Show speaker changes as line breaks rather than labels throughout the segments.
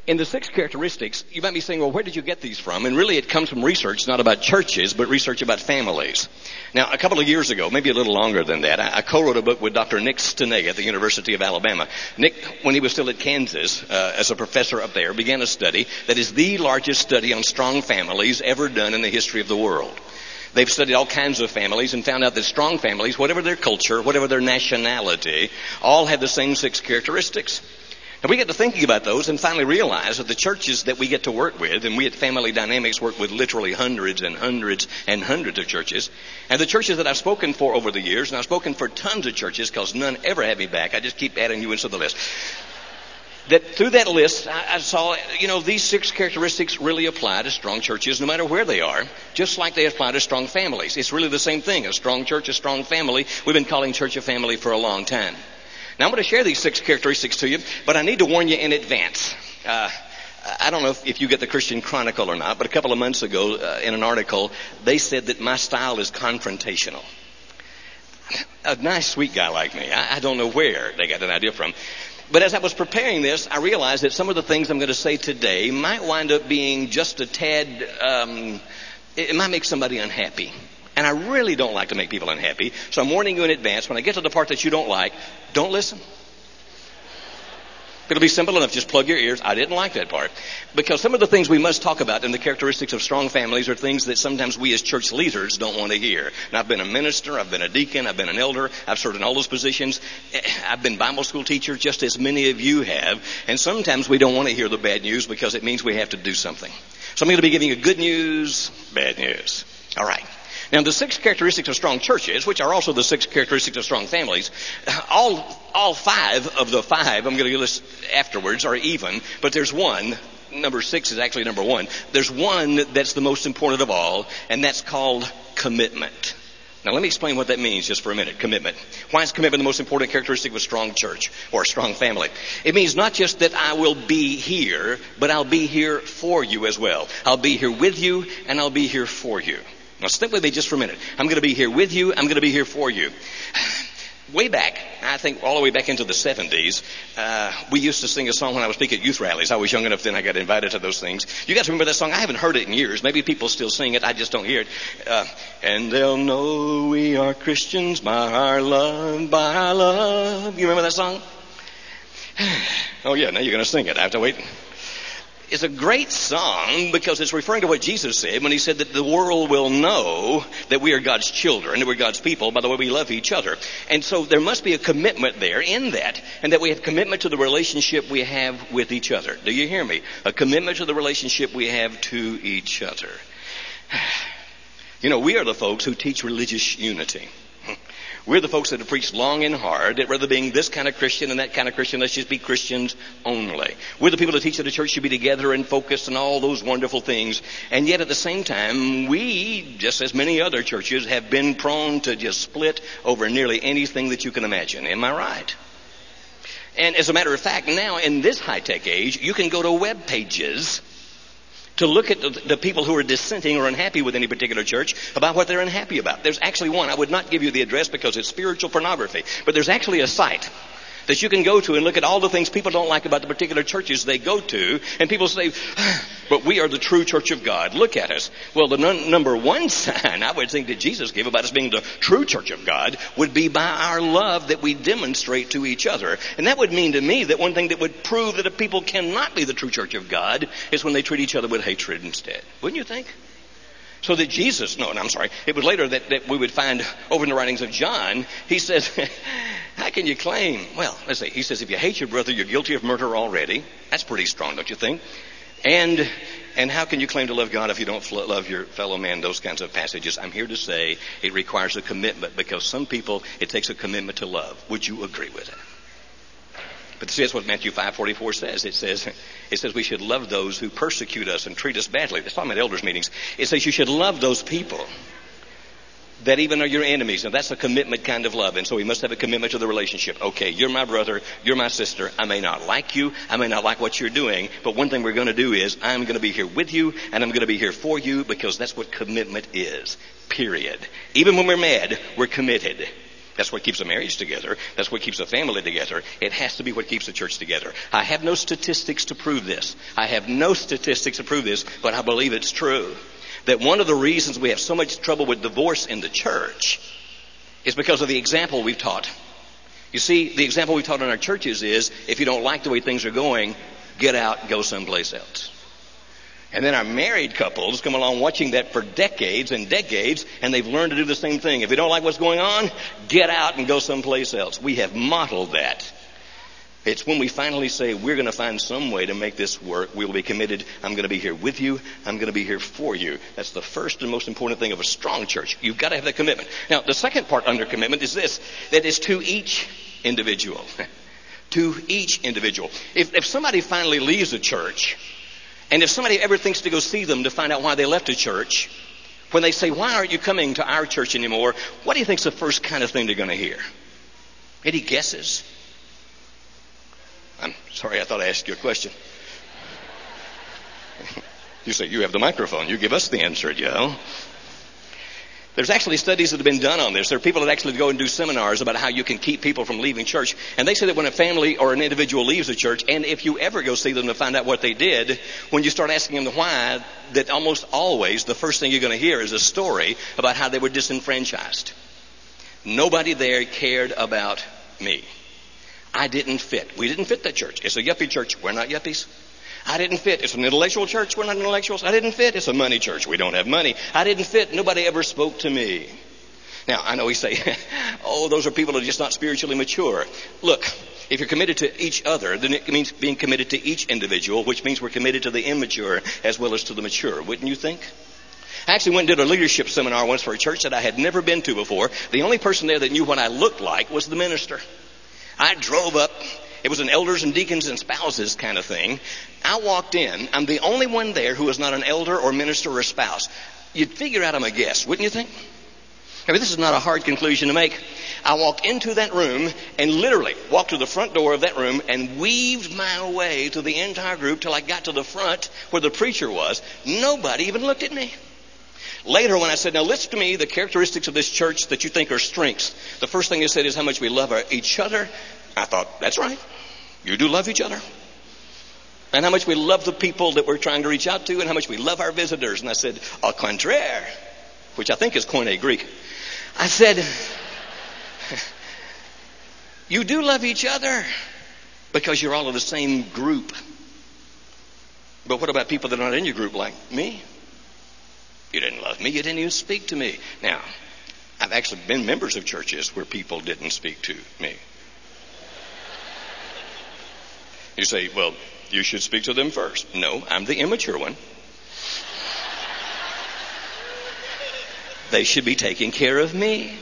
In the 6 characteristics, you might be saying, well, where did you get these from? And really it comes from research, not about churches, but research about families. Now, a couple of years ago, maybe a little longer than that, I co-wrote a book with Dr. Nick Stenay at the University of Alabama. Nick, when he was still at Kansas, as a professor up there, began a study that is the largest study on strong families ever done in the history of the world. They've studied all kinds of families and found out that strong families, whatever their culture, whatever their nationality, all have the same 6 characteristics. And we get to thinking about those and finally realize that the churches that we get to work with, and we at Family Dynamics work with literally hundreds and hundreds and hundreds of churches, and the churches that I've spoken for over the years, and I've spoken for tons of churches because none ever have me back. I just keep adding you into the list. That through that list, I saw, these 6 characteristics really apply to strong churches no matter where they are, just like they apply to strong families. It's really the same thing. A strong church, a strong family. We've been calling church a family for a long time. Now, I'm going to share these 6 characteristics to you, but I need to warn you in advance. I don't know if you get the Christian Chronicle or not, but a couple of months ago in an article, they said that my style is confrontational. A nice, sweet guy like me. I don't know where they got that idea from. But as I was preparing this, I realized that some of the things I'm going to say today might wind up being just a tad, it might make somebody unhappy. And I really don't like to make people unhappy. So I'm warning you in advance, when I get to the part that you don't like, don't listen. It'll be simple enough. Just plug your ears. I didn't like that part. Because some of the things we must talk about in the characteristics of strong families are things that sometimes we as church leaders don't want to hear. And I've been a minister, I've been a deacon, I've been an elder, I've served in all those positions. I've been Bible school teacher, just as many of you have. And sometimes we don't want to hear the bad news because it means we have to do something. So I'm going to be giving you good news, bad news. All right. Now, the 6 characteristics of strong churches, which are also the 6 characteristics of strong families, all 5 of the 5, I'm going to list afterwards, are even, but there's one. Number 6 is actually number 1. There's one that's the most important of all, and that's called commitment. Now, let me explain what that means just for a minute, commitment. Why is commitment the most important characteristic of a strong church or a strong family? It means not just that I will be here, but I'll be here for you as well. I'll be here with you, and I'll be here for you. Now, stick with me just for a minute. I'm going to be here with you. I'm going to be here for you. Way back, I think all the way back into the 70s, we used to sing a song when I was speaking at youth rallies. I was young enough then I got invited to those things. You guys remember that song? I haven't heard it in years. Maybe people still sing it. I just don't hear it. And they'll know we are Christians by our love, by our love. You remember that song? Oh, yeah, now you're going to sing it. I have to wait. It's a great song because it's referring to what Jesus said when he said that the world will know that we are God's children, that we're God's people by the way we love each other. And so there must be a commitment there in that, and that we have commitment to the relationship we have with each other. Do you hear me? A commitment to the relationship we have to each other. We are the folks who teach religious unity. We're the folks that have preached long and hard that rather being this kind of Christian and that kind of Christian, let's just be Christians only. We're the people that teach that the church should be together and focused and all those wonderful things. And yet at the same time, we, just as many other churches, have been prone to just split over nearly anything that you can imagine. Am I right? And as a matter of fact, now in this high-tech age, you can go to web pages to look at the people who are dissenting or unhappy with any particular church about what they're unhappy about. There's actually one. I would not give you the address because it's spiritual pornography. But there's actually a site that you can go to and look at all the things people don't like about the particular churches they go to. And people say, but we are the true church of God. Look at us. Well, the number one sign I would think that Jesus gave about us being the true church of God would be by our love that we demonstrate to each other. And that would mean to me that one thing that would prove that a people cannot be the true church of God is when they treat each other with hatred instead. Wouldn't you think? So that Jesus, it was later that we would find over in the writings of John, he says, how can you claim? Well, let's see. He says, if you hate your brother, you're guilty of murder already. That's pretty strong, don't you think? And how can you claim to love God if you don't love your fellow man? Those kinds of passages. I'm here to say it requires a commitment because some people, it takes a commitment to love. Would you agree with that? But see, that's what Matthew 5:44 says. It says we should love those who persecute us and treat us badly. That's talking about elders meetings. It says you should love those people that even are your enemies. And that's a commitment kind of love. And so we must have a commitment to the relationship. Okay, you're my brother, you're my sister. I may not like you, I may not like what you're doing, but one thing we're going to do is I'm going to be here with you and I'm going to be here for you because that's what commitment is. Period. Even when we're mad, we're committed. That's what keeps a marriage together. That's what keeps a family together. It has to be what keeps the church together. I have no statistics to prove this. But I believe it's true. That one of the reasons we have so much trouble with divorce in the church is because of the example we've taught. You see, the example we've taught in our churches is, if you don't like the way things are going, get out and go someplace else. And then our married couples come along watching that for decades and decades, and they've learned to do the same thing. If you don't like what's going on, get out and go someplace else. We have modeled that. It's when we finally say, we're going to find some way to make this work. We'll be committed. I'm going to be here with you. I'm going to be here for you. That's the first and most important thing of a strong church. You've got to have that commitment. Now, the second part under commitment is this, that is to each individual. To each individual. If somebody finally leaves a church, and if somebody ever thinks to go see them to find out why they left a church, when they say, why aren't you coming to our church anymore? What do you think's the first kind of thing they're going to hear? Any guesses? I'm sorry, I thought I asked you a question. You say, you have the microphone. You give us the answer, Joe. There's actually studies that have been done on this. There are people that actually go and do seminars about how you can keep people from leaving church. And they say that when a family or an individual leaves a church, and if you ever go see them to find out what they did, when you start asking them the why, that almost always the first thing you're going to hear is a story about how they were disenfranchised. Nobody there cared about me. I didn't fit. We didn't fit that church. It's a yuppie church. We're not yuppies. I didn't fit. It's an intellectual church. We're not intellectuals. I didn't fit. It's a money church. We don't have money. I didn't fit. Nobody ever spoke to me. Now, I know we say, oh, those are people that are just not spiritually mature. Look, if you're committed to each other, then it means being committed to each individual, which means we're committed to the immature as well as to the mature. Wouldn't you think? I actually went and did a leadership seminar once for a church that I had never been to before. The only person there that knew what I looked like was the minister. I drove up. It was an elders and deacons and spouses kind of thing. I walked in. I'm the only one there who is not an elder or minister or spouse. You'd figure out I'm a guest, wouldn't you think? I mean, this is not a hard conclusion to make. I walked into that room and literally walked to the front door of that room and weaved my way to the entire group till I got to the front where the preacher was. Nobody even looked at me. Later when I said, now list to me the characteristics of this church that you think are strengths, the first thing they said is how much we love each other. I thought, that's right. You do love each other. And how much we love the people that we're trying to reach out to and how much we love our visitors. And I said, au contraire, which I think is Koine Greek. I said, you do love each other because you're all of the same group. But what about people that are not in your group like me? You didn't love me. You didn't even speak to me. Now, I've actually been members of churches where people didn't speak to me. You say, well, you should speak to them first. No, I'm the immature one. They should be taking care of me.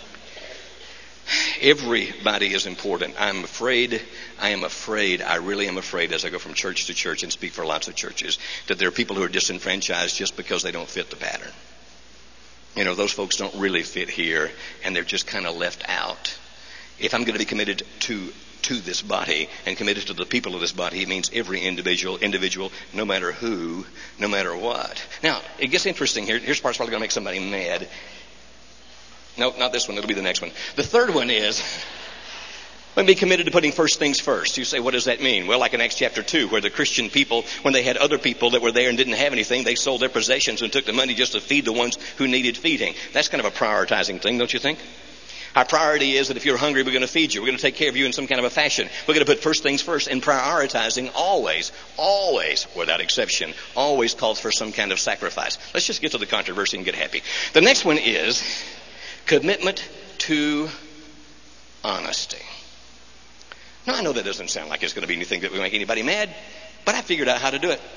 Everybody is important. I really am afraid as I go from church to church and speak for lots of churches that there are people who are disenfranchised just because they don't fit the pattern. You know, those folks don't really fit here and they're just kind of left out. If I'm going to be committed to this body and committed to the people of this body, it means every individual, no matter who, no matter what. Now, it gets interesting here. Here's the part's probably going to make somebody mad. No, not this one. It'll be the next one. The third one is, let me be committed to putting first things first. You say, what does that mean? Well, like in Acts chapter 2, where the Christian people, when they had other people that were there and didn't have anything, they sold their possessions and took the money just to feed the ones who needed feeding. That's kind of a prioritizing thing, don't you think? Our priority is that if you're hungry, we're going to feed you. We're going to take care of you in some kind of a fashion. We're going to put first things first, and prioritizing always, without exception, always calls for some kind of sacrifice. Let's just get to the controversy and get happy. The next one is commitment to honesty. Now, I know that doesn't sound like it's going to be anything that will make anybody mad, but I figured out how to do it.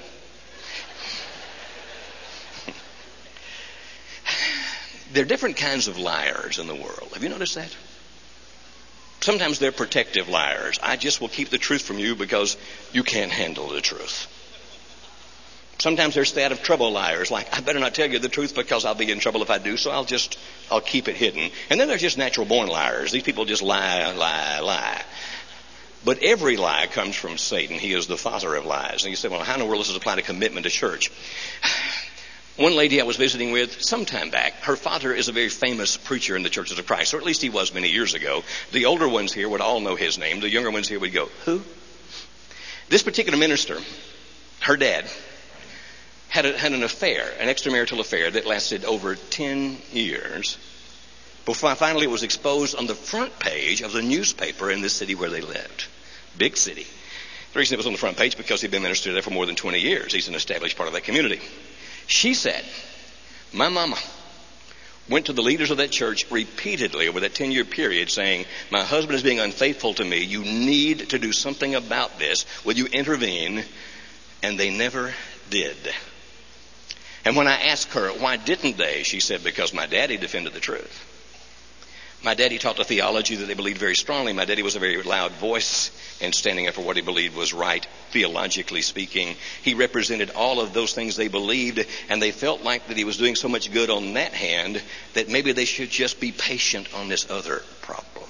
There are different kinds of liars in the world. Have you noticed that? Sometimes they're protective liars. I just will keep the truth from you because you can't handle the truth. Sometimes they're stay out of trouble liars, like, I better not tell you the truth because I'll be in trouble if I do, so I'll keep it hidden. And then there's just natural born liars. These people just lie. But every lie comes from Satan. He is the father of lies. And you say, well, how in the world does this apply to commitment to church? One lady I was visiting with some time back, her father is a very famous preacher in the Churches of Christ, or at least he was many years ago. The older ones here would all know his name. The younger ones here would go, who? This particular minister, her dad, had an affair, an extramarital affair that lasted over 10 years before finally it was exposed on the front page of the newspaper in the city where they lived. Big city. The reason it was on the front page because he'd been minister there for more than 20 years. He's an established part of that community. She said, my mama went to the leaders of that church repeatedly over that 10-year period saying, my husband is being unfaithful to me. You need to do something about this. Will you intervene? And they never did. And when I asked her, why didn't they? She said, because my daddy defended the truth. My daddy taught a theology that they believed very strongly. My daddy was a very loud voice in standing up for what he believed was right, theologically speaking. He represented all of those things they believed, and they felt like that he was doing so much good on that hand that maybe they should just be patient on this other problem.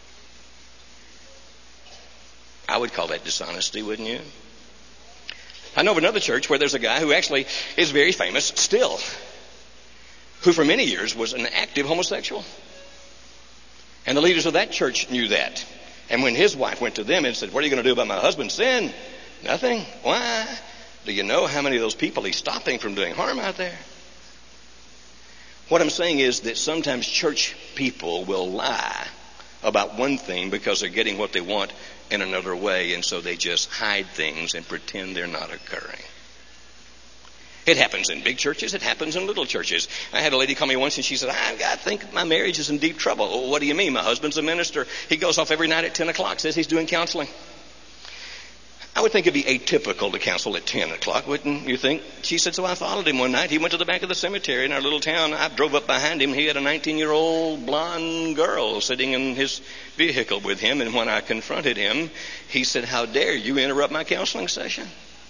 I would call that dishonesty, wouldn't you? I know of another church where there's a guy who actually is very famous still, who for many years was an active homosexual. And the leaders of that church knew that. And when his wife went to them and said, what are you going to do about my husband's sin? Nothing. Why? Do you know how many of those people he's stopping from doing harm out there? What I'm saying is that sometimes church people will lie about one thing because they're getting what they want in another way, and so they just hide things and pretend they're not occurring. It happens in big churches. It happens in little churches. I had a lady call me once and she said, I think my marriage is in deep trouble. Well, what do you mean? My husband's a minister. He goes off every night at 10 o'clock, says he's doing counseling. I would think it'd be atypical to counsel at 10 o'clock, wouldn't you think? She said, so I followed him one night. He went to the back of the cemetery in our little town. I drove up behind him. He had a 19-year-old blonde girl sitting in his vehicle with him. And when I confronted him, he said, how dare you interrupt my counseling session?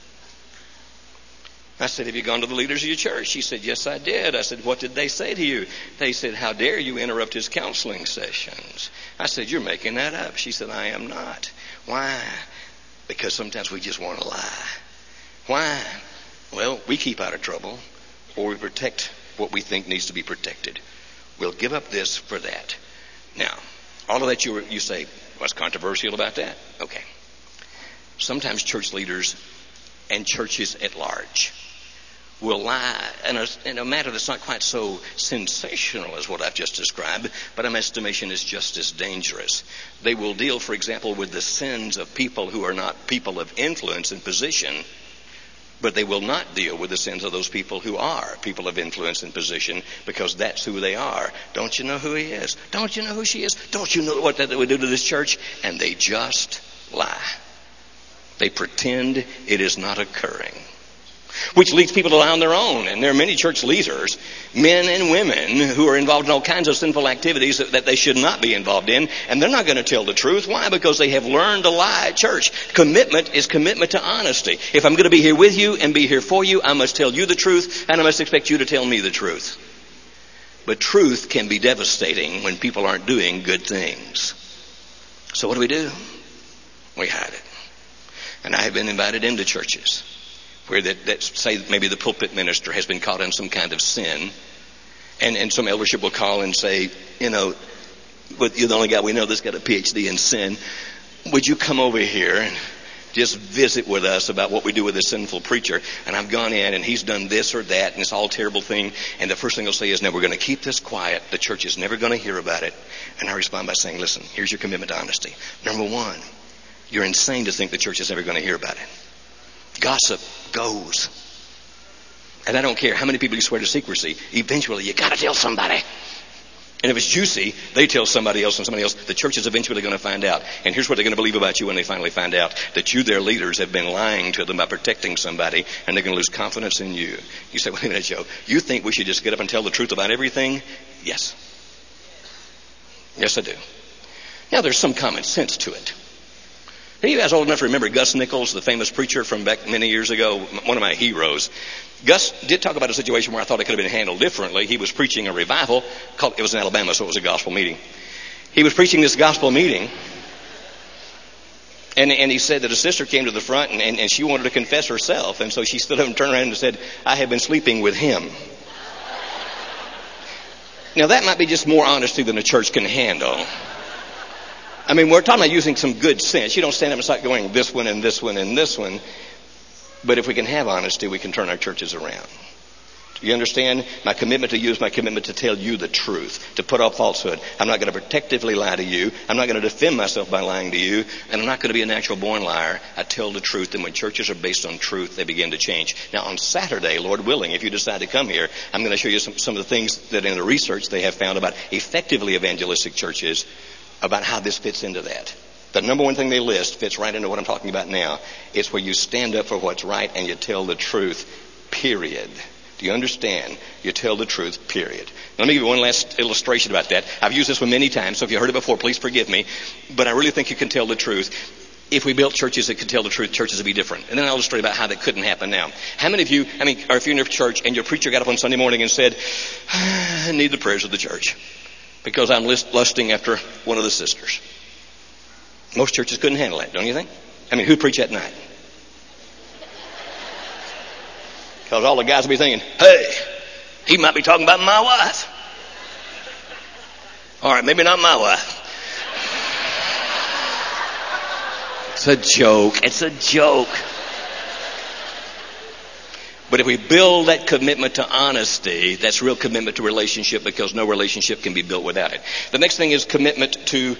I said, have you gone to the leaders of your church? She said, yes, I did. I said, what did they say to you? They said, how dare you interrupt his counseling sessions? I said, you're making that up. She said, I am not. Why? Because sometimes we just want to lie. Why? Well, we keep out of trouble, or we protect what we think needs to be protected. We'll give up this for that. Now, all of that you say, what's controversial about that? Okay. Sometimes church leaders and churches at large will lie in a matter that's not quite so sensational as what I've just described, but in my estimation is just as dangerous. They will deal, for example, with the sins of people who are not people of influence and position, but they will not deal with the sins of those people who are people of influence and position, because that's who they are. Don't you know who he is? Don't you know who she is? Don't you know what that would do to this church? And they just lie. They pretend it is not occurring, which leads people to lie on their own. And there are many church leaders, men and women, who are involved in all kinds of sinful activities that they should not be involved in, and they're not going to tell the truth. Why? Because they have learned to lie at church. Commitment is commitment to honesty. If I'm going to be here with you and be here for you, I must tell you the truth, and I must expect you to tell me the truth. But truth can be devastating when people aren't doing good things. So what do? We hide it. And I have been invited into churches where that say maybe the pulpit minister has been caught in some kind of sin, and some eldership will call and say, but you're the only guy we know that's got a PhD in sin. Would you come over here and just visit with us about what we do with this sinful preacher? And I've gone in and he's done this or that, and it's all a terrible thing. And the first thing he'll say is, no, we're going to keep this quiet. The church is never going to hear about it. And I respond by saying, listen, here's your commitment to honesty. Number one, you're insane to think the church is never going to hear about it. Gossip goes. And I don't care how many people you swear to secrecy. Eventually, you got to tell somebody. And if it's juicy, they tell somebody else and somebody else. The church is eventually going to find out. And here's what they're going to believe about you when they finally find out. That you, their leaders, have been lying to them by protecting somebody. And they're going to lose confidence in you. You say, wait a minute, Joe. You think we should just get up and tell the truth about everything? Yes. Yes, I do. Now, there's some common sense to it. Are you guys old enough to remember Gus Nichols, the famous preacher from back many years ago? One of my heroes. Gus did talk about a situation where I thought it could have been handled differently. He was preaching a revival. It was in Alabama, so it was a gospel meeting. He was preaching this gospel meeting, and he said that a sister came to the front, and she wanted to confess herself. And so she stood up and turned around and said, I have been sleeping with him. Now, that might be just more honesty than a church can handle. I mean, we're talking about using some good sense. You don't stand up and start going this one and this one and this one. But if we can have honesty, we can turn our churches around. Do you understand? My commitment to you is my commitment to tell you the truth, to put off falsehood. I'm not going to protectively lie to you. I'm not going to defend myself by lying to you. And I'm not going to be a natural born liar. I tell the truth. And when churches are based on truth, they begin to change. Now, on Saturday, Lord willing, if you decide to come here, I'm going to show you some of the things that in the research they have found about effectively evangelistic churches, about how this fits into that. The number one thing they list fits right into what I'm talking about now. It's where you stand up for what's right and you tell the truth, period. Do you understand? You tell the truth, period. Let me give you one last illustration about that. I've used this one many times, so if you heard it before, please forgive me. But I really think you can tell the truth. If we built churches that could tell the truth, churches would be different. And then I'll illustrate about how that couldn't happen now. How many of you, or if you're in your church and your preacher got up on Sunday morning and said, I need the prayers of the church because I'm lusting after one of the sisters. Most churches couldn't handle that, don't you think? Who'd preach that night? Because all the guys will be thinking, hey, he might be talking about my wife. All right, maybe not my wife. It's a joke. It's a joke. But if we build that commitment to honesty, that's real commitment to relationship, because no relationship can be built without it. The next thing is commitment to,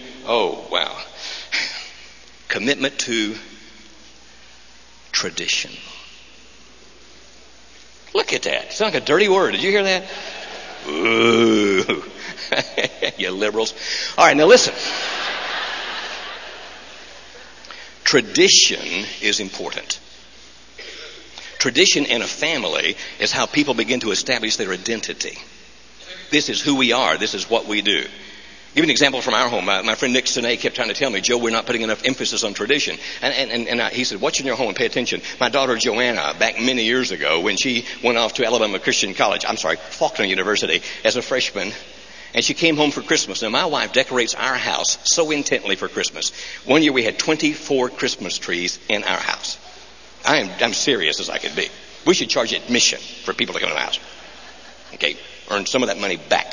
commitment to tradition. Look at that. It's like a dirty word. Did you hear that? Ooh. You liberals. All right, now listen. Tradition is important. Tradition in a family is how people begin to establish their identity. This is who we are. This is what we do. Give you an example from our home. My friend Nick Sinay kept trying to tell me, Joe, we're not putting enough emphasis on tradition. And he said, what's in your home? Pay attention. My daughter Joanna, back many years ago, when she went off to Alabama Christian College, Faulkner University, as a freshman, and she came home for Christmas. Now, my wife decorates our house so intently for Christmas. One year we had 24 Christmas trees in our house. I'm serious as I could be. We should charge admission for people to come to the house. Okay, earn some of that money back.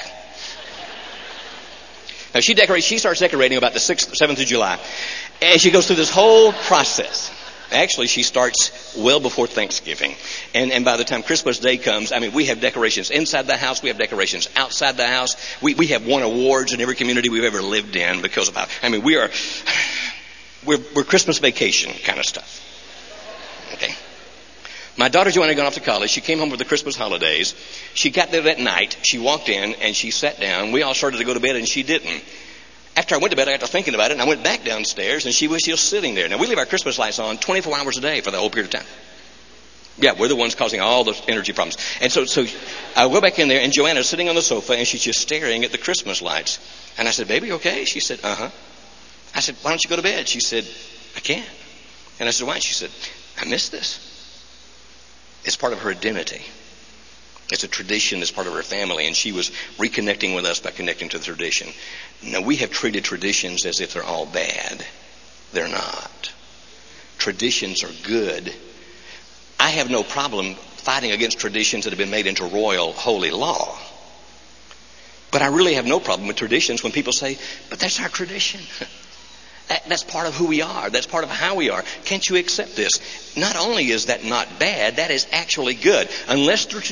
Now, she starts decorating about the 6th, 7th of July. And she goes through this whole process. Actually, she starts well before Thanksgiving. And by the time Christmas Day comes, we have decorations inside the house. We have decorations outside the house. We have won awards in every community we've ever lived in because of how, we're Christmas vacation kind of stuff. Okay. My daughter Joanna had gone off to college. She came home for the Christmas holidays. She got there that night. She walked in and she sat down. We all started to go to bed and she didn't. After I went to bed, I got to thinking about it, and I went back downstairs and she was still sitting there. Now, we leave our Christmas lights on 24 hours a day for the whole period of time. Yeah, we're the ones causing all those energy problems. And so I go back in there and Joanna's sitting on the sofa and she's just staring at the Christmas lights. And I said, baby, okay? She said, uh-huh. I said, why don't you go to bed? She said, I can't. And I said, why? She said, I miss this. It's part of her identity. It's a tradition that's part of her family, and she was reconnecting with us by connecting to the tradition. Now, we have treated traditions as if they're all bad. They're not. Traditions are good. I have no problem fighting against traditions that have been made into royal, holy law. But I really have no problem with traditions when people say, but that's our tradition. That's part of who we are. That's part of how we are. Can't you accept this? Not only is that not bad, that is actually good. Unless the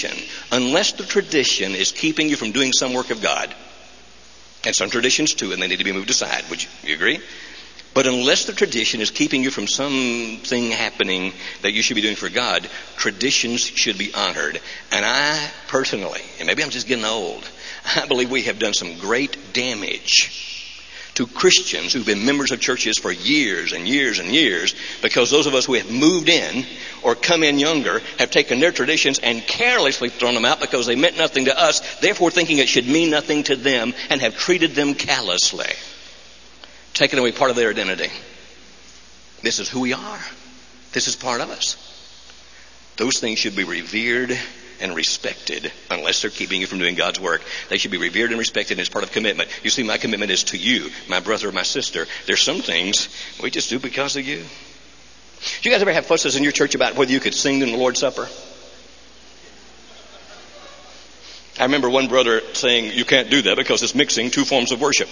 tradition is keeping you from doing some work of God. And some traditions too, and they need to be moved aside. Would you agree? But unless the tradition is keeping you from something happening that you should be doing for God, traditions should be honored. And I personally, and maybe I'm just getting old, I believe we have done some great damage to Christians who've been members of churches for years and years and years, because those of us who have moved in or come in younger have taken their traditions and carelessly thrown them out because they meant nothing to us, therefore thinking it should mean nothing to them, and have treated them callously, taken away part of their identity. This is who we are. This is part of us. Those things should be revered and respected. Unless they're keeping you from doing God's work, they should be revered and respected as part of commitment. You see, my commitment is to you, my brother or my sister. There's some things we just do because of you. Do you guys ever have fusses in your church about whether you could sing in the Lord's Supper? I remember one brother saying, you can't do that because it's mixing two forms of worship.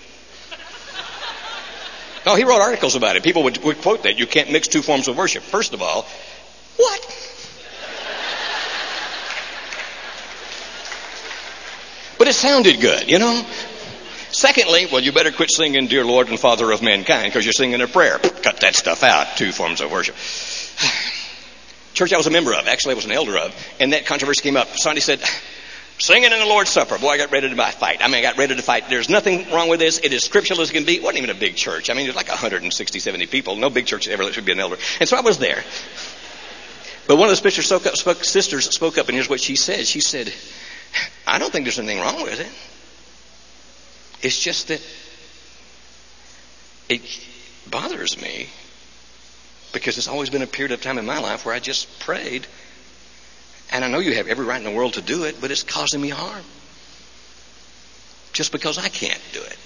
Oh, he wrote articles about it. People would quote that. You can't mix two forms of worship. First of all, what? But it sounded good, you know. Secondly, well, you better quit singing Dear Lord and Father of Mankind because you're singing a prayer. Cut that stuff out. Two forms of worship. Church I was a member of, actually I was an elder of, and that controversy came up. Somebody said, singing in the Lord's Supper. Boy, I got ready to fight. I got ready to fight. There's nothing wrong with this. It is scriptural as can be. It wasn't even a big church. I mean, there's like 160, 70 people. No big church ever should be an elder. And so I was there. But one of the sisters spoke up, and here's what she said. She said, I don't think there's anything wrong with it. It's just that it bothers me because it's always been a period of time in my life where I just prayed. And I know you have every right in the world to do it, but it's causing me harm. Just because I can't do it.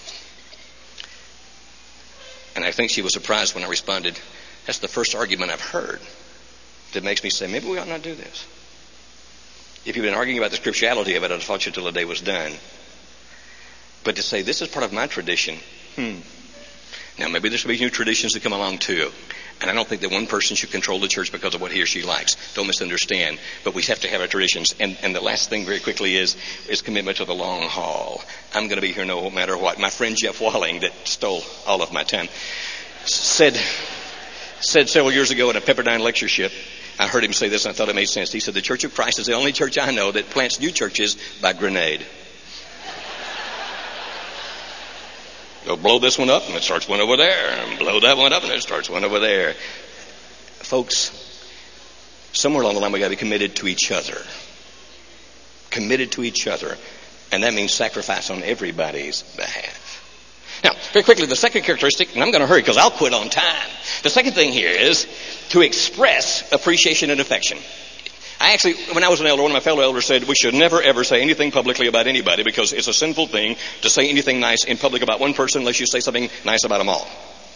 And I think she was surprised when I responded, that's the first argument I've heard that makes me say, maybe we ought not do this. If you've been arguing about the scripturality of it, I'd have fought you till the day was done. But to say, this is part of my tradition, Now, maybe there should be new traditions that come along too. And I don't think that one person should control the church because of what he or she likes. Don't misunderstand. But we have to have our traditions. And the last thing very quickly is commitment to the long haul. I'm going to be here no matter what. My friend Jeff Walling, that stole all of my time, said several years ago at a Pepperdine lectureship, I heard him say this and I thought it made sense. He said, the Church of Christ is the only church I know that plants new churches by grenade. They'll blow this one up and it starts one over there. And blow that one up and it starts one over there. Folks, somewhere along the line we got to be committed to each other. Committed to each other. And that means sacrifice on everybody's behalf. Now, very quickly, the second characteristic, and I'm going to hurry because I'll quit on time. The second thing here is to express appreciation and affection. I actually, when I was an elder, one of my fellow elders said we should never ever say anything publicly about anybody because it's a sinful thing to say anything nice in public about one person unless you say something nice about them all.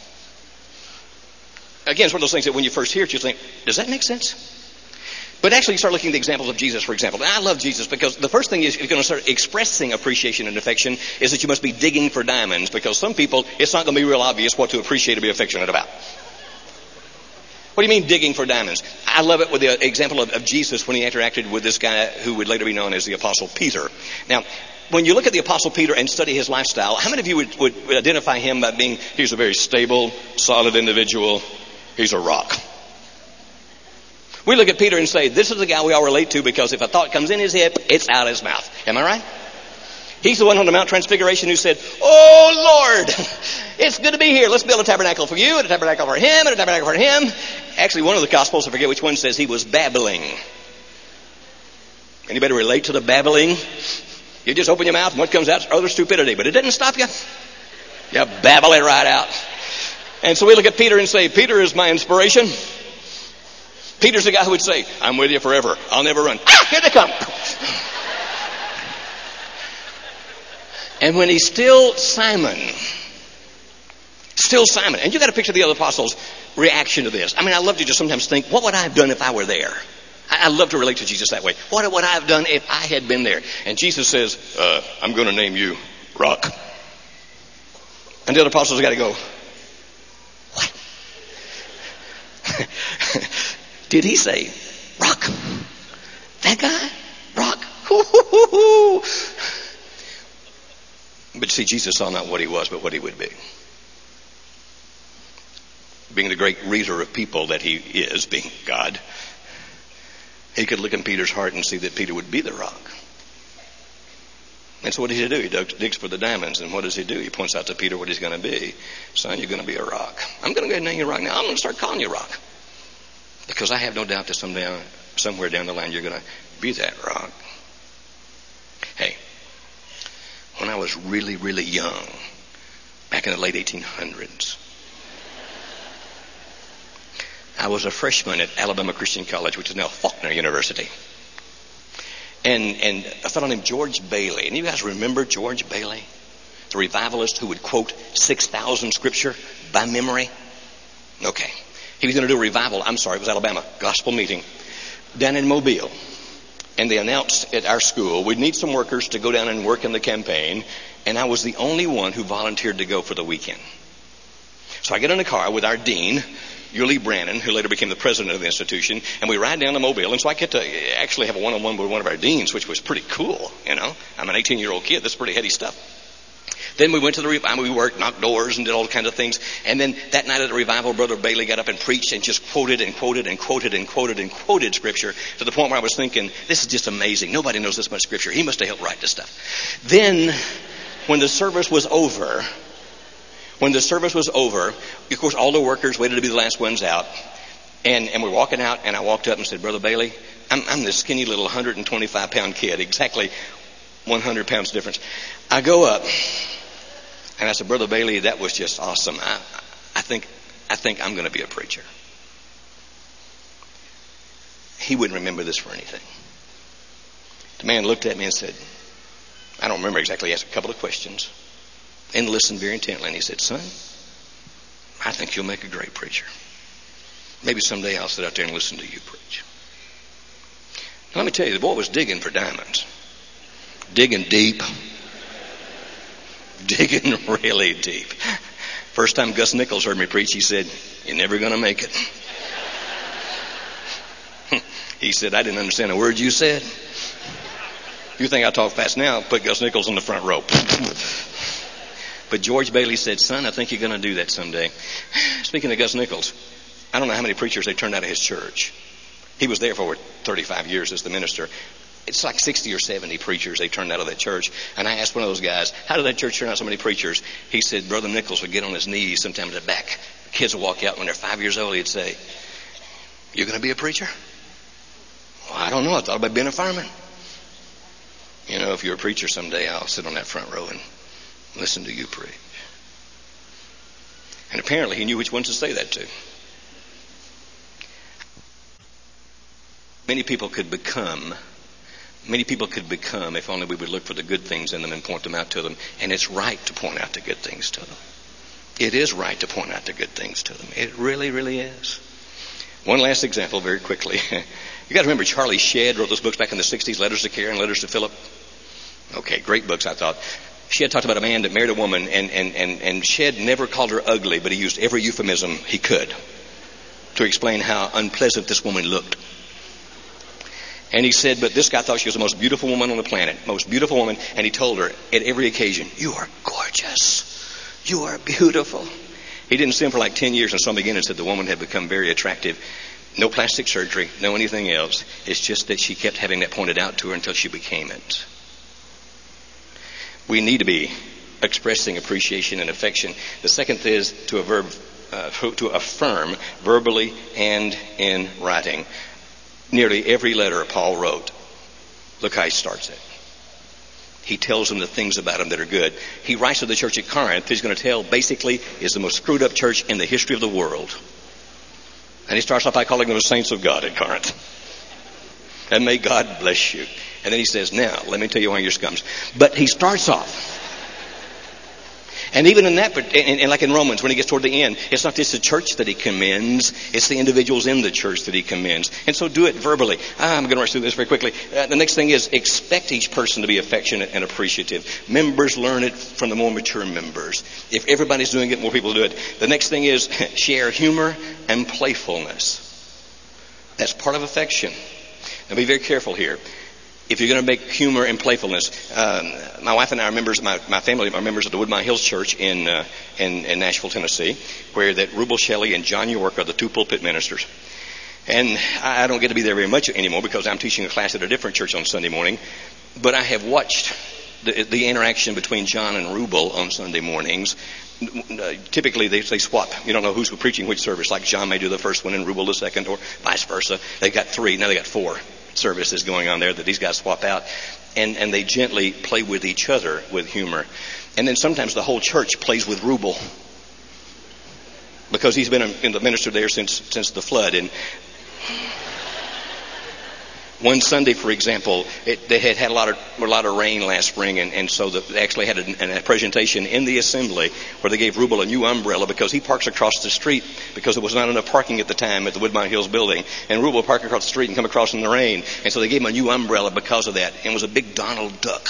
Again, it's one of those things that when you first hear it, you think, does that make sense? But actually, you start looking at the examples of Jesus, for example. And I love Jesus because the first thing is, if you're going to start expressing appreciation and affection, is that you must be digging for diamonds because some people, it's not going to be real obvious what to appreciate or be affectionate about. What do you mean digging for diamonds? I love it with the example of Jesus when he interacted with this guy who would later be known as the Apostle Peter. Now, when you look at the Apostle Peter and study his lifestyle, how many of you would identify him by being, he's a very stable, solid individual, he's a rock? We look at Peter and say, this is the guy we all relate to because if a thought comes in his head, it's out of his mouth. Am I right? He's the one on the Mount Transfiguration who said, oh Lord, it's good to be here. Let's build a tabernacle for you and a tabernacle for him and a tabernacle for him. Actually, one of the Gospels, I forget which one, says he was babbling. Anybody relate to the babbling? You just open your mouth and what comes out is utter stupidity, but it didn't stop you. You babble it right out. And so we look at Peter and say, Peter is my inspiration. Peter's the guy who would say, I'm with you forever. I'll never run. Here they come. And when he's still Simon, and you got to picture the other apostles' reaction to this. I mean, I love to just sometimes think, what would I have done if I were there? I love to relate to Jesus that way. What would I have done if I had been there? And Jesus says, I'm going to name you Rock. And the other apostles got to go, what? Did he say, Rock? That guy? Rock? But see, Jesus saw not what he was, but what he would be. Being the great reader of people that he is, being God, he could look in Peter's heart and see that Peter would be the rock. And so what does he do? He digs for the diamonds. And what does he do? He points out to Peter what he's going to be. Son, you're going to be a rock. I'm going to go ahead and name you Rock now. I'm going to start calling you Rock. Because I have no doubt that somewhere down the line you're going to be that rock. Hey, when I was really, really young, back in the late 1800s, I was a freshman at Alabama Christian College, which is now Faulkner University. And a fellow named George Bailey. And you guys remember George Bailey? The revivalist who would quote 6,000 scripture by memory? Okay. He was going to do a revival, it was Alabama, gospel meeting, down in Mobile. and they announced at our school, we'd need some workers to go down and work in the campaign, and I was the only one who volunteered to go for the weekend. So I get in a car with our dean, Yuli Brannon, who later became the president of the institution, and we ride down to Mobile, and so I get to actually have a one-on-one with one of our deans, which was pretty cool, you know. I'm an 18-year-old kid. That's pretty heady stuff. Then we went to the revival. We worked, knocked doors, and did all kinds of things. And then that night at the revival, Brother Bailey got up and preached and just quoted and quoted and quoted and quoted and quoted Scripture to the point where I was thinking, this is just amazing. Nobody knows this much Scripture. He must have helped write this stuff. Then, when the service was over, of course, all the workers waited to be the last ones out. And we're walking out, and I walked up and said, Brother Bailey, I'm this skinny little 125-pound kid, exactly 100 pounds difference. I go up. And I said, Brother Bailey, that was just awesome. I think I'm going to be a preacher. He wouldn't remember this for anything. The man looked at me and said, I don't remember exactly. He asked a couple of questions and listened very intently. And he said, son, I think you'll make a great preacher. Maybe someday I'll sit out there and listen to you preach. Now, let me tell you, the boy was digging for diamonds. Digging deep. Digging really deep. First time Gus Nichols heard me preach, he said, you're never going to make it. He said, I didn't understand a word you said. You think I talk fast now? Put Gus Nichols on the front row. But George Bailey said, son, I think you're going to do that someday. Speaking of Gus Nichols, I don't know how many preachers they turned out of his church. He was there for 35 years as the minister. It's like 60 or 70 preachers they turned out of that church. And I asked one of those guys, how did that church turn out so many preachers? He said, Brother Nichols would get on his knees sometime at the back. The kids would walk out when they're 5 years old. He'd say, you're going to be a preacher? Well, I don't know. I thought about being a fireman. You know, if you're a preacher someday, I'll sit on that front row and listen to you preach. And apparently he knew which ones to say that to. Many people could become if only we would look for the good things in them and point them out to them. And it's right to point out the good things to them. It is right to point out the good things to them. It really, really is. One last example very quickly. You got to remember Charlie Shedd wrote those books back in the 60s, Letters to Karen, Letters to Philip. Okay, great books, I thought. Shedd talked about a man that married a woman, and Shedd never called her ugly, but he used every euphemism he could to explain how unpleasant this woman looked. And he said, but this guy thought she was the most beautiful woman on the planet, most beautiful woman, and he told her at every occasion, you are gorgeous. You are beautiful. He didn't see him for like 10 years, and so began and said the woman had become very attractive. No plastic surgery, no anything else. It's just that she kept having that pointed out to her until she became it. We need to be expressing appreciation and affection. The second is to affirm verbally and in writing. Nearly every letter Paul wrote, look how he starts it. He tells them the things about him that are good. He writes to the church at Corinth, he's going to tell basically is the most screwed up church in the history of the world. And he starts off by calling them the saints of God at Corinth. And may God bless you. And then he says, now, let me tell you why you're scums. But he starts off. And even in that, and like in Romans, when he gets toward the end, it's not just the church that he commends, it's the individuals in the church that he commends. And so do it verbally. I'm going to rush through this very quickly. The next thing is expect each person to be affectionate and appreciative. Members learn it from the more mature members. If everybody's doing it, more people do it. The next thing is share humor and playfulness. That's part of affection. Now be very careful here. If you're going to make humor and playfulness, my wife and I are members, my family are members of the Woodmont Hills Church in Nashville, Tennessee, where that Rubel Shelley and John York are the two pulpit ministers. And I don't get to be there very much anymore because I'm teaching a class at a different church on Sunday morning. But I have watched the interaction between John and Rubel on Sunday mornings. Typically they swap. You don't know who's preaching which service. Like John may do the first one and Rubel the second, or vice versa. They've got 3. Now they got 4 services going on there that these guys swap out. And they gently play with each other with humor. And then sometimes the whole church plays with Rubel because he's been in the minister there since the flood. And One Sunday, for example, they had a lot of rain last spring, and so they actually had a presentation in the assembly where they gave Rubel a new umbrella because he parks across the street because there was not enough parking at the time at the Woodmont Hills building, and Rubel parked across the street and come across in the rain, and so they gave him a new umbrella because of that, and it was a big Donald Duck.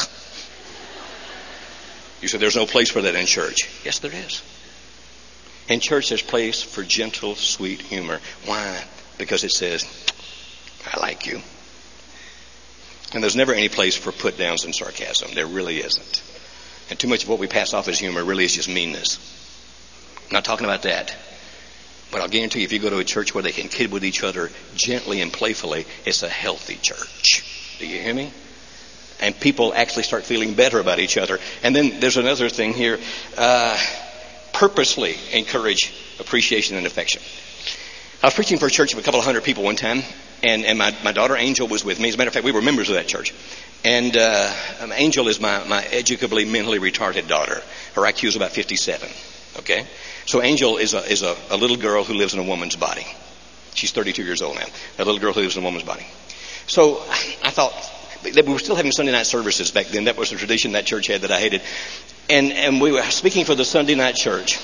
You said there's no place for that in church. Yes, there is. In church, there's place for gentle, sweet humor. Why? Because it says, I like you. And there's never any place for put downs and sarcasm. There really isn't. And too much of what we pass off as humor really is just meanness. I'm not talking about that. But I'll guarantee you, if you go to a church where they can kid with each other gently and playfully, it's a healthy church. Do you hear me? And people actually start feeling better about each other. And then there's another thing here. Purposely encourage appreciation and affection. I was preaching for a church of a couple of hundred people one time, and my daughter Angel was with me. As a matter of fact, we were members of that church. And Angel is my educably mentally retarded daughter. Her IQ is about 57. Okay? So Angel is a little girl who lives in a woman's body. She's 32 years old now. A little girl who lives in a woman's body. So I thought, we were still having Sunday night services back then. That was a tradition that church had that I hated. And we were speaking for the Sunday night church.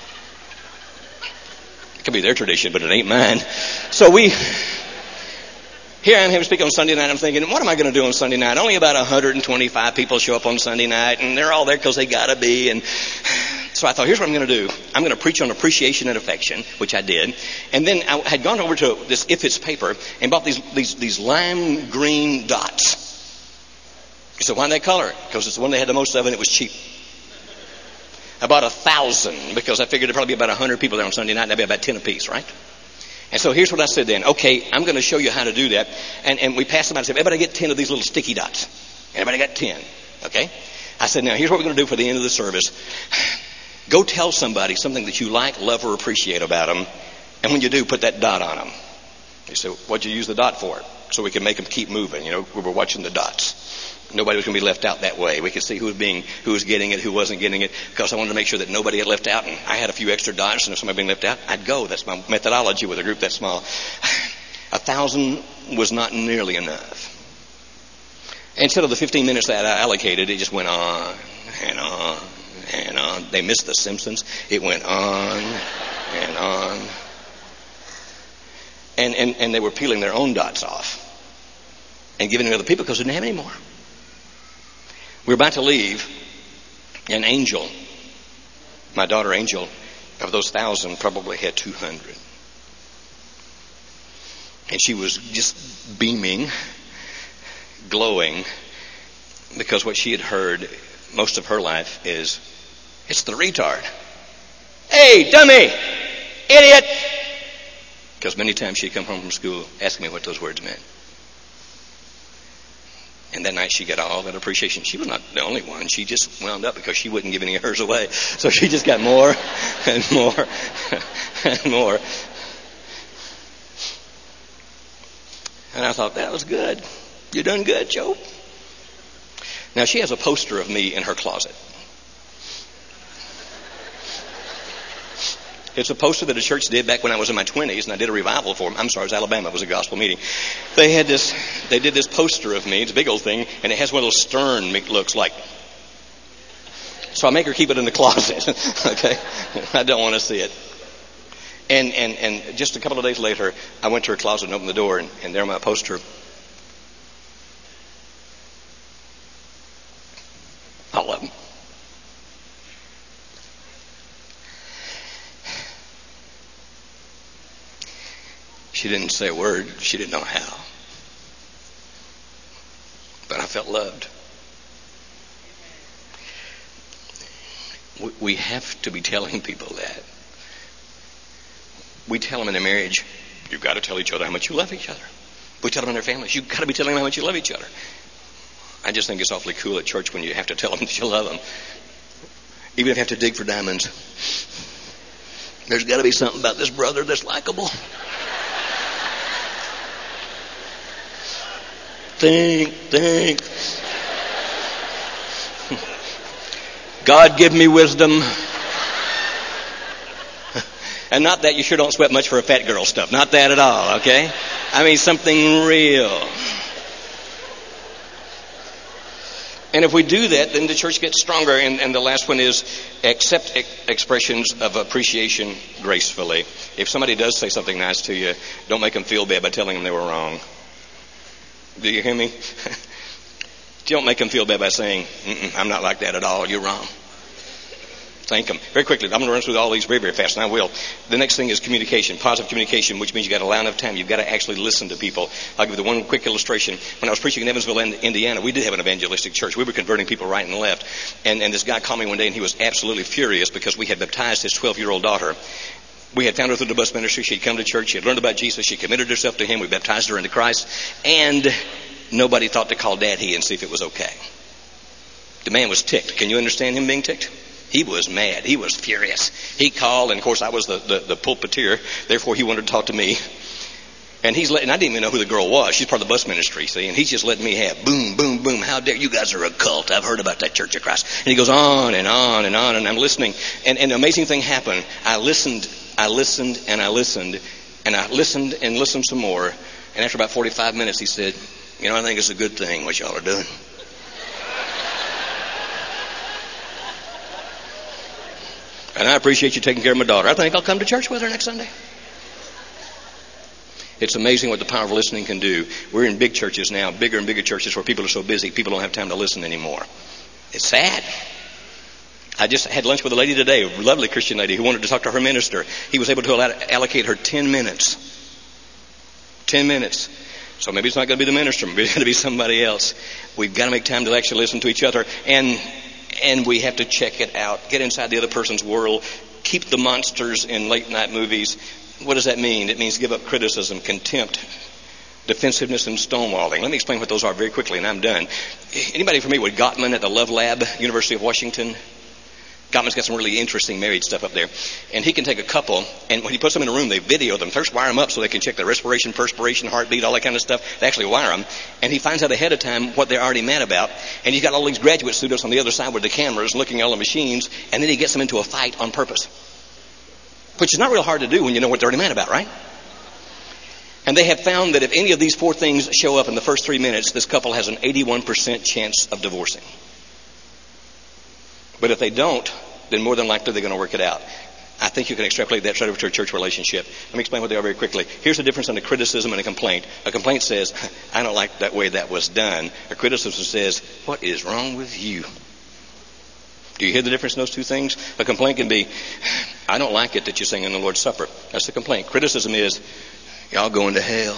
It could be their tradition, but it ain't mine. So here I am having to speak on Sunday night. I'm thinking, what am I going to do on Sunday night? Only about 125 people show up on Sunday night, and they're all there because they got to be. And so I thought, here's what I'm going to do. I'm going to preach on appreciation and affection, which I did. And then I had gone over to this If It's paper and bought these lime green dots. So why that color? Because it's the one they had the most of, and it was cheap. I bought 1,000 because I figured there'd probably be about 100 people there on Sunday night, and that'd be about 10 apiece, right? And so here's what I said then. Okay, I'm going to show you how to do that. And we passed them out and said, everybody get 10 of these little sticky dots. Everybody got 10. Okay? I said, now here's what we're going to do for the end of the service. Go tell somebody something that you like, love, or appreciate about them. And when you do, put that dot on them. You say, what'd you use the dot for? So we can make them keep moving. You know, we were watching the dots. Nobody was going to be left out that way. We could see who was getting it, who wasn't getting it, because I wanted to make sure that nobody had left out. And I had a few extra dots, and if somebody being left out, I'd go. That's my methodology with a group that small. 1,000 was not nearly enough. Instead of the 15 minutes that I allocated, it just went on and on and on. They missed The Simpsons. It went on and on. And they were peeling their own dots off and giving them to other people because they didn't have any more. We were about to leave, and Angel, my daughter Angel, of those 1,000, probably had 200. And she was just beaming, glowing, because what she had heard most of her life is, it's the retard. Hey, dummy! Idiot! Because many times she'd come home from school asking me what those words meant. And that night she got all that appreciation. She was not the only one. She just wound up because she wouldn't give any of hers away. So she just got more and more and more. And I thought, that was good. You done good, Joe. Now she has a poster of me in her closet. It's a poster that a church did back when I was in my 20s, and I did a revival for them. I'm sorry, it was Alabama. It was a gospel meeting. They did this poster of me. It's a big old thing, and it has one of those stern looks like. So I make her keep it in the closet. Okay? I don't want to see it. And just a couple of days later, I went to her closet and opened the door, and there my poster. All of them. She didn't say a word. She didn't know how. But I felt loved. We have to be telling people that. We tell them in their marriage, you've got to tell each other how much you love each other. We tell them in their families, you've got to be telling them how much you love each other. I just think it's awfully cool at church when you have to tell them that you love them. Even if you have to dig for diamonds. There's got to be something about this brother that's likable. Think. God give me wisdom. And not that you sure don't sweat much for a fat girl stuff. Not that at all, okay? I mean something real. And if we do that, then the church gets stronger. And the last one is accept expressions of appreciation gracefully. If somebody does say something nice to you, don't make them feel bad by telling them they were wrong. Do you hear me? Don't make them feel bad by saying, I'm not like that at all. You're wrong. Thank them. Very quickly, I'm going to run through all these very, very fast, and I will. The next thing is communication, positive communication, which means you've got to allow enough time. You've got to actually listen to people. I'll give you the one quick illustration. When I was preaching in Evansville, Indiana, we did have an evangelistic church. We were converting people right and left. And this guy called me one day, and he was absolutely furious because we had baptized his 12-year-old daughter. We had found her through the bus ministry. She'd come to church. She had learned about Jesus. She committed herself to him. We baptized her into Christ. And nobody thought to call Daddy and see if it was okay. The man was ticked. Can you understand him being ticked? He was mad. He was furious. He called, and of course I was the pulpiteer. Therefore, he wanted to talk to me. And and I didn't even know who the girl was. She's part of the bus ministry, see. And he's just letting me have boom, boom, boom. How dare you guys are a cult. I've heard about that Church of Christ. And he goes on and on and on, and I'm listening. And an amazing thing happened. I listened, and I listened, and I listened and listened some more. And after about 45 minutes, he said, I think it's a good thing what y'all are doing. And I appreciate you taking care of my daughter. I think I'll come to church with her next Sunday. It's amazing what the power of listening can do. We're in big churches now, bigger and bigger churches where people are so busy, people don't have time to listen anymore. It's sad. I just had lunch with a lady today, a lovely Christian lady who wanted to talk to her minister. He was able to allocate her 10 minutes. 10 minutes. So maybe it's not going to be the minister, maybe it's going to be somebody else. We've got to make time to actually listen to each other. And we have to check it out. Get inside the other person's world. Keep the monsters in late night movies. What does that mean? It means give up criticism, contempt, defensiveness, and stonewalling. Let me explain what those are very quickly, and I'm done. Anybody familiar with Gottman at the Love Lab, University of Washington? Gottman's got some really interesting married stuff up there. And he can take a couple, and when he puts them in a room, they video them. First wire them up so they can check their respiration, perspiration, heartbeat, all that kind of stuff. They actually wire them. And he finds out ahead of time what they're already mad about. And he's got all these graduate students on the other side with the cameras looking at all the machines. And then he gets them into a fight on purpose. Which is not real hard to do when you know what they're already mad about, right? And they have found that if any of these four things show up in the first 3 minutes, this couple has an 81% chance of divorcing. But if they don't, then more than likely they're going to work it out. I think you can extrapolate that straight over to a church relationship. Let me explain what they are very quickly. Here's the difference in a criticism and a complaint. A complaint says, I don't like that way that was done. A criticism says, what is wrong with you? Do you hear the difference in those two things? A complaint can be, I don't like it that you sing in the Lord's Supper. That's the complaint. Criticism is, y'all going to hell.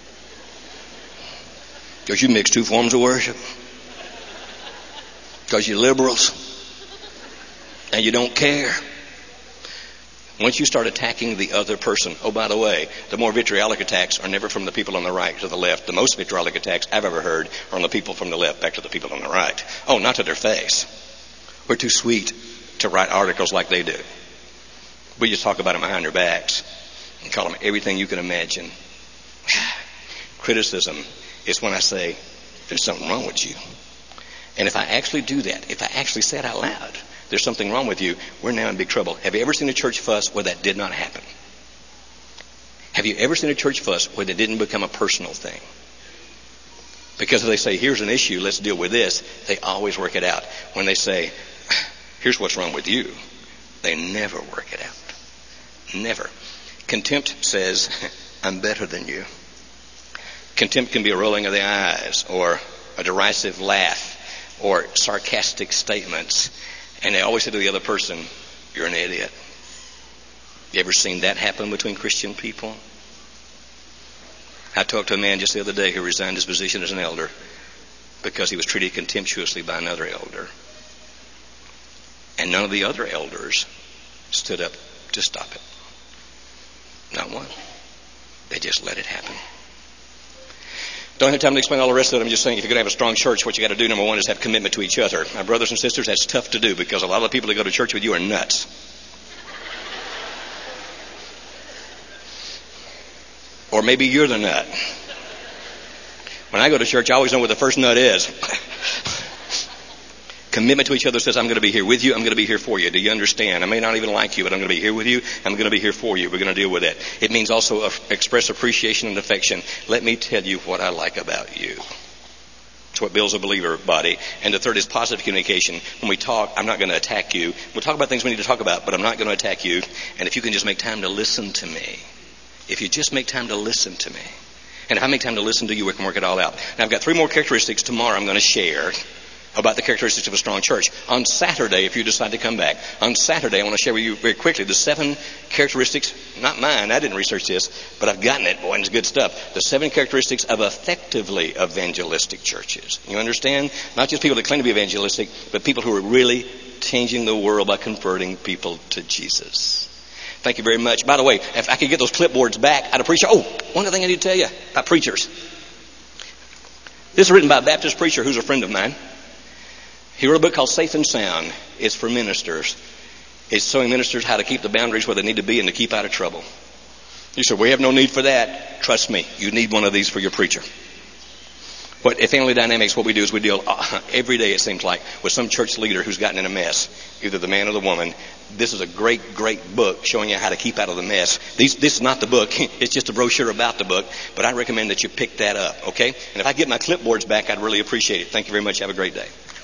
Because you mix two forms of worship. Because you're liberals. And you don't care. Once you start attacking the other person, oh, by the way, the more vitriolic attacks are never from the people on the right to the left. The most vitriolic attacks I've ever heard are on the people from the left back to the people on the right. Oh, not to their face. We're too sweet to write articles like they do. We just talk about them behind their backs and call them everything you can imagine. Criticism is when I say, there's something wrong with you. And if I actually do that, if I actually say it out loud, there's something wrong with you, we're now in big trouble. Have you ever seen a church fuss where that did not happen? Have you ever seen a church fuss where that didn't become a personal thing? Because if they say, here's an issue, let's deal with this, they always work it out. When they say, here's what's wrong with you, they never work it out. Never. Contempt says, I'm better than you. Contempt can be a rolling of the eyes or a derisive laugh or sarcastic statements. And they always say to the other person, you're an idiot. You ever seen that happen between Christian people? I talked to a man just the other day who resigned his position as an elder because he was treated contemptuously by another elder. And none of the other elders stood up to stop it. Not one. They just let it happen. Don't have time to explain all the rest of it. I'm just saying if you're going to have a strong church, what you got to do, number one, is have commitment to each other. My brothers and sisters, that's tough to do because a lot of the people that go to church with you are nuts. Or maybe you're the nut. When I go to church, I always know where the first nut is. Commitment to each other says, I'm going to be here with you. I'm going to be here for you. Do you understand? I may not even like you, but I'm going to be here with you. I'm going to be here for you. We're going to deal with it. It means also express appreciation and affection. Let me tell you what I like about you. It's what builds a believer body. And the third is positive communication. When we talk, I'm not going to attack you. We'll talk about things we need to talk about, but I'm not going to attack you. And if you can just make time to listen to me, if you just make time to listen to me, and if I make time to listen to you, we can work it all out. Now, I've got 3 more characteristics tomorrow I'm going to share about the characteristics of a strong church. On Saturday, if you decide to come back, on Saturday I want to share with you very quickly the 7 characteristics, not mine, I didn't research this, but I've gotten it, boy, and it's good stuff. The 7 characteristics of effectively evangelistic churches. You understand? Not just people that claim to be evangelistic, but people who are really changing the world by converting people to Jesus. Thank you very much. By the way, if I could get those clipboards back, I'd appreciate. Oh, one other thing I need to tell you about preachers. This is written by a Baptist preacher who's a friend of mine. He wrote a book called Safe and Sound. It's for ministers. It's showing ministers how to keep the boundaries where they need to be and to keep out of trouble. You said, we have no need for that. Trust me, you need one of these for your preacher. But at Family Dynamics, what we do is we deal every day, it seems like, with some church leader who's gotten in a mess, either the man or the woman. This is a great, great book showing you how to keep out of the mess. This is not the book. It's just a brochure about the book. But I recommend that you pick that up, okay? And if I get my clipboards back, I'd really appreciate it. Thank you very much. Have a great day.